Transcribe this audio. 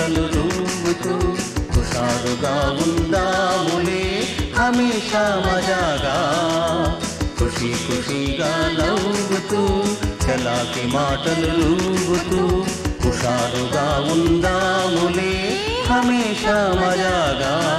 మాటలు రూగుతూ హుషారుగా ఉందాములే హమేషా మజాగా ఖుషీ ఖుషీగా నవ్వుతూ చలాకి మాటలు రూగుతూ హుషారుగా ఉందాములే హమేషా మజాగా